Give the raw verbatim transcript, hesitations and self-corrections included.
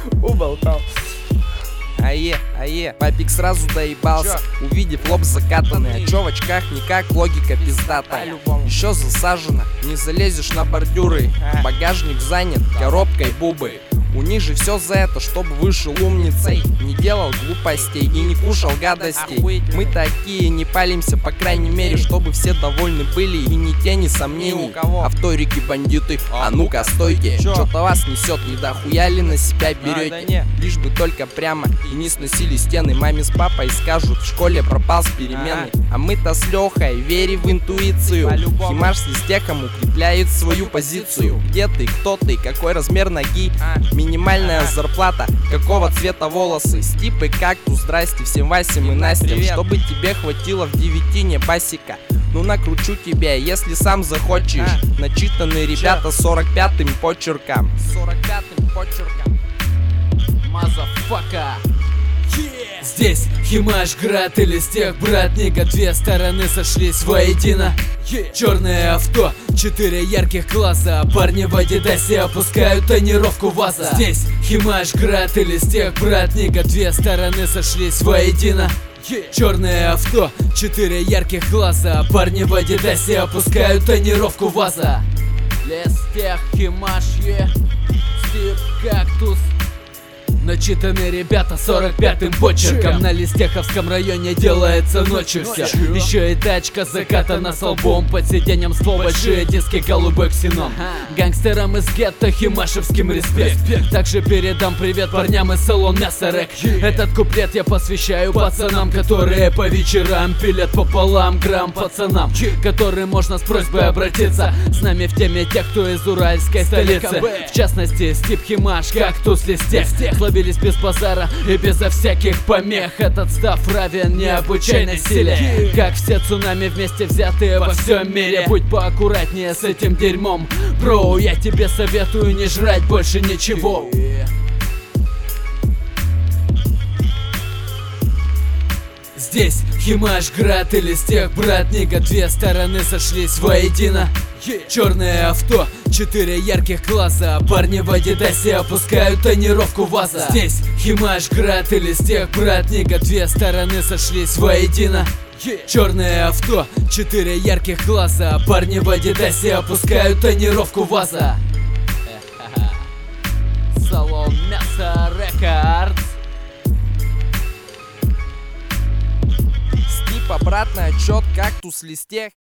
Уболтал. Ае, ае, папик сразу доебался, чё? Увидев лоб закатанный. А чё в очках никак, логика пиздатая. Еще засажено, не залезешь на бордюры. Багажник занят коробкой бубы. У них же все за это, чтобы вышел умницей, не делал глупостей и не кушал гадостей. Мы такие не палимся, по крайней мере, чтобы все довольны были и ни тени сомнений. Авторики, бандиты, а ну-ка стойте. Что-то вас несет, не дохуя ли на себя берете? Лишь бы только прямо и не сносили стены. Маме с папой скажут, в школе пропал с перемены. А мы-то с Лехой верим в интуицию. Химаш с листехом укрепляет свою позицию. Где ты, кто ты, какой размер ноги? Минимальная зарплата, какого цвета волосы? Стипы, кактус, здрасте всем Васям и Настям. Чтобы тебе хватило в девятине басика. Ну накручу тебя, если сам захочешь. Начитанные ребята сорок пятым почерком. сорок пятым почерком. Мазафака. Здесь Химаш, Град и Листех, брат, Ника, две стороны сошлись воедино. Черное авто, четыре ярких класса, парни в адидасе опускают тонировку ВАЗа. Здесь Химаш, Град и Листех, брат, Ника, две стороны сошлись воедино. Черное авто, четыре ярких класса, парни в адидасе опускают тонировку ВАЗа. Листех, Химаш, е, Стип, Кактус. Начитанные ребята сорок пятым почерком. На Листеховском районе делается ночью все. Еще и тачка закатана с лбом, под сиденьем ствол, большие диски, голубой ксенон. Гангстерам из гетто химашевским респект. Также передам привет парням из салон Мясо Рэк. Этот куплет я посвящаю пацанам, которые по вечерам пилят пополам грамм пацанам, которым можно с просьбой обратиться. С нами в теме тех, кто из уральской столицы. В частности, Стип, Химаш, Кактус, Листех. Ловились без базара и безо всяких помех. Этот став равен необычайной силе, как все цунами вместе взятые во всем мире. Будь поаккуратнее с этим дерьмом, бро, я тебе советую не жрать больше ничего. Здесь Химаш, Град и Листех, брат, Ника, две стороны сошлись воедино. Черное авто, четыре ярких класса, парни в адидасе опускают тонировку ВАЗа. Здесь Химаш, Град и Листех, брат, Ника, две стороны сошлись воедино. Черное авто, четыре ярких класса, парни в адидасе опускают тонировку ВАЗа. Салон Мясо Рекордс. Стип, обратный отчет, Кактус, Листех.